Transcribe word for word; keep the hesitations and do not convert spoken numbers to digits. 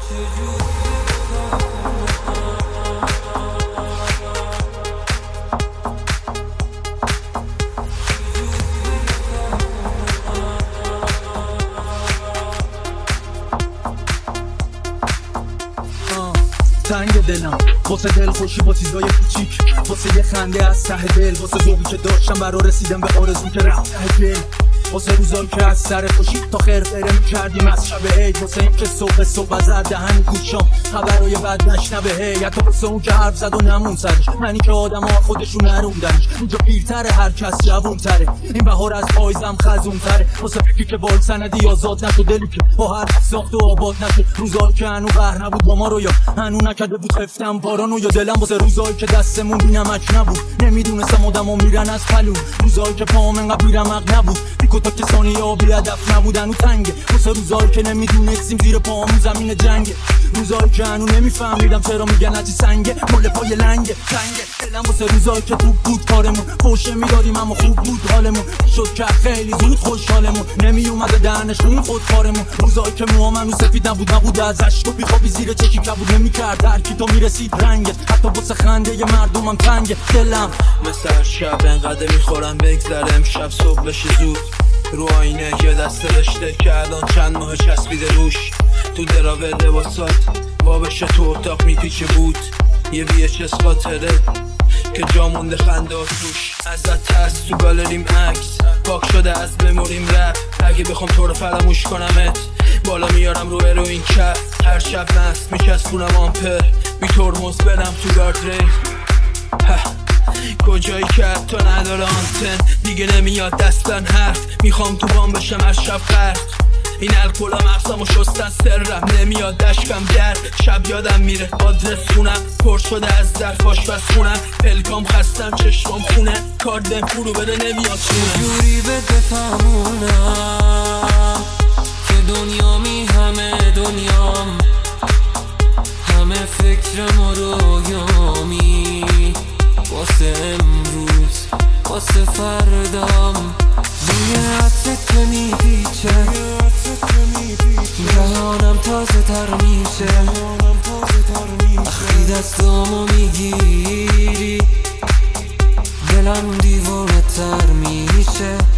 تنگ دلم واسه دل خوشی با چیزای کوچیک، واسه یه خنده از ته دل، واسه ذوقی که داشتم برا رسیدم به آرزو که رفت ته دل، واسه روزایی که از سر خوشی تا خیر خیره میکردیم از شب عید، واسه این که صبح صبح از دهن گوشام خبرای بد نشنوه هی، حتی واسه اون که حرف زد و نمون سرش، منی که آدم ها خودشون نروندنش، اینجا پیرتره هر کس جوونتره، این بهار از پاییزم خزونتره، واسه فکری که بال سندی آزاد نشد، دلی که با هر ساخت و آباد نشد، روزایی که هنو قهر نبود با ما رو یا هنو نکرده بود خفتم بارانو، یا دلم واسه روزایی که دستمون بی نمک نبود، نمیدونستم آدما میرن از پلو، روزایی که پام انقدر بیرمق نبود، تا که ثانیه ها بی هدف نبودن و تنگه، واسه روزایی که نمیدونستیم زیر پاهامون زمین جنگه، روزایی که هنو نمیفهمیدم چرا میگن عجی سنگه مال پای لنگه تنگه، دلم واسه روزایی که خوب بود کارمون، فوشه میدادیم اما خوب بود حالمون، شد که خیلی زود خوشحالمون، نمیومده دهنشون خود کارمون، روزایی که موهام هنو سفید نبود نبود از اشک و بیخوابی زیر چشی کبود نمیکرد هر کی تو میرسید رنگت، حتی واسه خنده ی مردمم تنگه، دلم مثل هر شب انقدر میخورم بگذره امشب صبح بشه زود، رو آینه یه دست رشته که الان چند ماه چسبیده روش، تو دراوه لباسات بابشه تو اتاق میپیچه بود، یه وی اچ اس خاطره که جا مونده خنده توش، ازت ترس تو گالریم عکس پاک شده از مموریم رپ، اگه بخوام تو رو فراموش کنمت بالا میارم رو اروین کف، هر شب مست میچسبونم آمپر بی ترمز برم تو گاردریل، کجایی که تو نداره آنتن دیگه نمیاد دستن حرف، میخوام تو بام بشم هر شب غرق، این الکلا مغزمو شستن سرم نمیاد دشکم گرد، شب یادم میره آدرس خونم پر شده از ظرف آشپز خونم، پلکام خستم چشمام خونه کاردم فرو بده نمیاد خونه، جوری بده فهمونم که دنیامی همه دنیام، همه فکرم و رویامی، واسه امروز واسه فردام، روی عطرت که میپیچه جهانم تازه تر میشه، اخی دستامو میگیری دلم دیوانه تر میشه.